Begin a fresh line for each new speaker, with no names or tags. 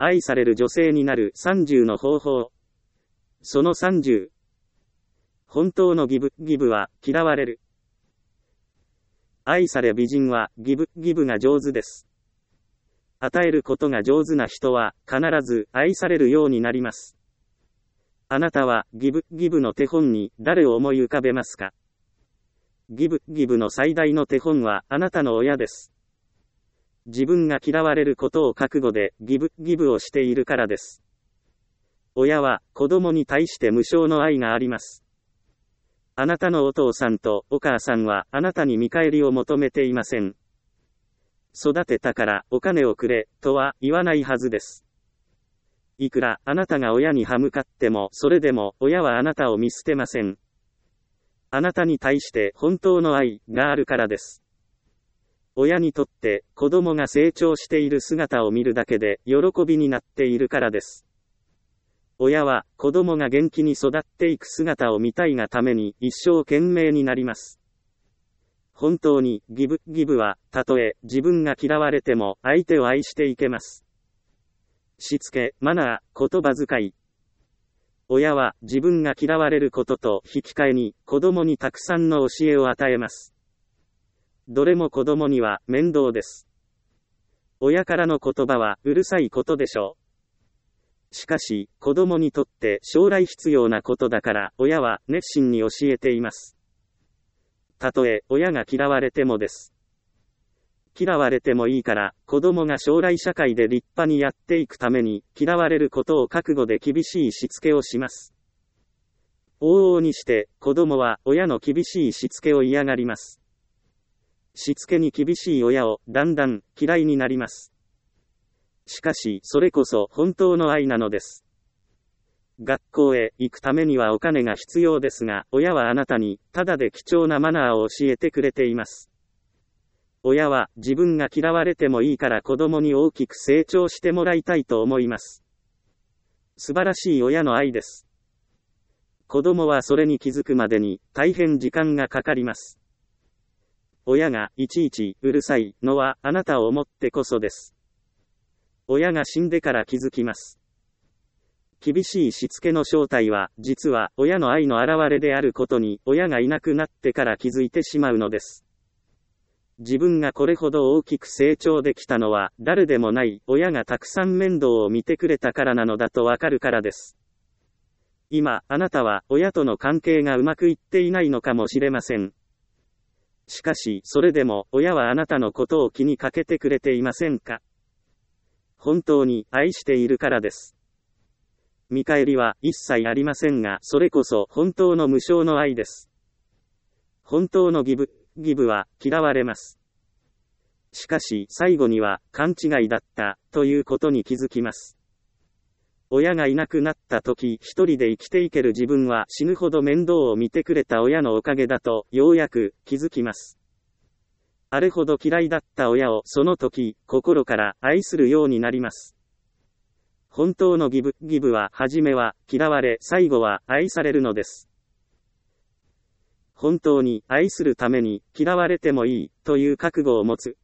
愛される女性になる30の方法。その30。本当のギブは嫌われる。愛され美人はギブが上手です。与えることが上手な人は必ず愛されるようになります。あなたはギブの手本に誰を思い浮かべますか？ギブの最大の手本はあなたの親です。自分が嫌われることを覚悟でギブをしているからです。親は子供に対して無償の愛があります。あなたのお父さんとお母さんはあなたに見返りを求めていません。育てたからお金をくれとは言わないはずです。いくらあなたが親に歯向かってもそれでも親はあなたを見捨てません。あなたに対して本当の愛があるからです。親にとって子供が成長している姿を見るだけで喜びになっているからです。親は子供が元気に育っていく姿を見たいがために一生懸命になります。本当にギブはたとえ自分が嫌われても相手を愛していけます。しつけ、マナー、言葉遣い。親は自分が嫌われることと引き換えに子供にたくさんの教えを与えます。どれも子供には面倒です。親からの言葉はうるさいことでしょう。しかし、子供にとって将来必要なことだから親は熱心に教えています。たとえ親が嫌われてもです。嫌われてもいいから子供が将来社会で立派にやっていくために嫌われることを覚悟で厳しいしつけをします。往々にして子供は親の厳しいしつけを嫌がります。しつけに厳しい親をだんだん嫌いになります。しかしそれこそ本当の愛なのです。学校へ行くためにはお金が必要ですが、親はあなたにただで貴重なマナーを教えてくれています。親は自分が嫌われてもいいから子供に大きく成長してもらいたいと思います。素晴らしい親の愛です。子供はそれに気づくまでに大変時間がかかります。親がいちいちうるさいのはあなたを思ってこそです。親が死んでから気づきます。厳しいしつけの正体は実は親の愛の表れであることに親がいなくなってから気づいてしまうのです。自分がこれほど大きく成長できたのは誰でもない親がたくさん面倒を見てくれたからなのだとわかるからです。今あなたは親との関係がうまくいっていないのかもしれません。しかしそれでも親はあなたのことを気にかけてくれていませんか？本当に愛しているからです。見返りは一切ありませんが、それこそ本当の無償の愛です。本当のギブは嫌われます。しかし最後には勘違いだったということに気づきます。親がいなくなった時、一人で生きていける自分は死ぬほど面倒を見てくれた親のおかげだとようやく気づきます。あれほど嫌いだった親をその時、心から愛するようになります。本当のギブは初めは嫌われ、最後は愛されるのです。本当に愛するために嫌われてもいいという覚悟を持つ。